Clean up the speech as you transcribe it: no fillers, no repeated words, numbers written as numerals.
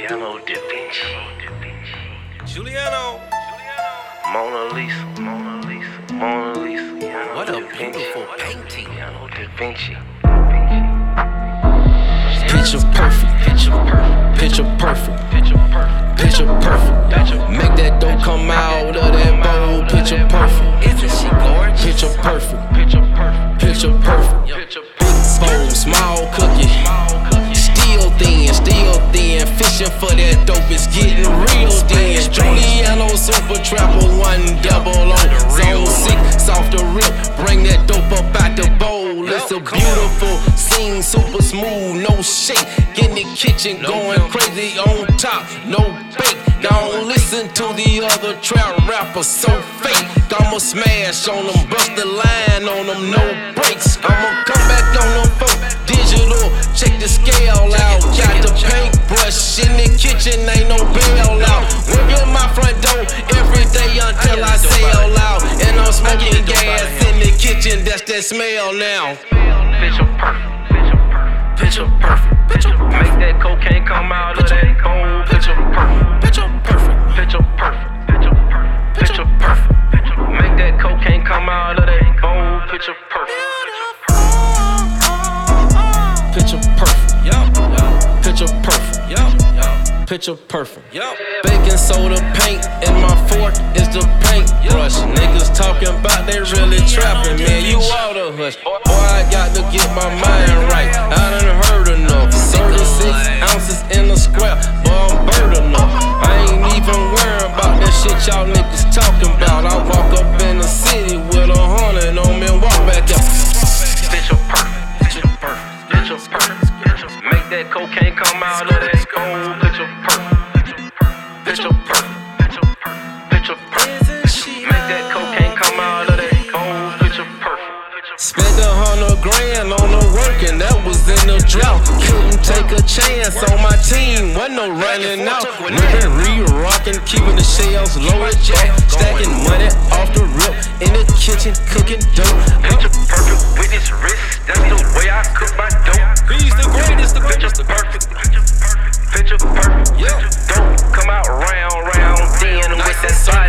Giuliano Da Vinci. Giuliano. Mona Lisa. What a beautiful painting. Giuliano Da Vinci. Picture perfect. Make that dough come out of that bowl. Picture perfect. Isn't she gorgeous? Picture perfect. Big bowl, small cookie. Still thin. Fishing for that dope is getting real thin. Giuliano Super Trapper 1 double on zone 6. Soft the rip. Bring that dope up out the bowl. It's a beautiful scene, super smooth, no shake. In the kitchen, going crazy on top, no bake. Don't listen to the other trap rappers, so fake. I'ma smash on them, bust the line on them, no breaks. I'ma come back on them folk, digital, check the scale out. Got the paintbrush in the kitchen, ain't no bailout. Working my front door every day until I sell out. And I'm smoking gas in the kitchen, that's that smell now. Picture perfect. Make that cocaine come out of that bowl. Picture perfect. Make that cocaine come out of that bowl. Picture perfect. Picture perfect. Baking soda paint in my fork is the paintbrush. Niggas talking about they really trapping, man. You out of hush. Boy, I got to get my mind right. I done heard enough. 36 ounces in a square, boy, I'm bird enough. I ain't even worried about that shit y'all niggas talking about. I walk up in the city with 100 on me and walk back up. Picture perfect. Make that cocaine come out of that bowl. Picture perfect. Make that cocaine come out of that bowl. Picture perfect. Spent $100 grand on the work and that was in the drought. Couldn't take a chance on my team, wasn't no running out. Ripping, re-rocking, keeping the shells low at jack. Stacking money off the rip, in the kitchen cooking dope. Picture perfect with his wrist, that's the way I cook my dope. He's the greatest, the Picture perfect. Picture perfect. Dope come out round, thin with that side.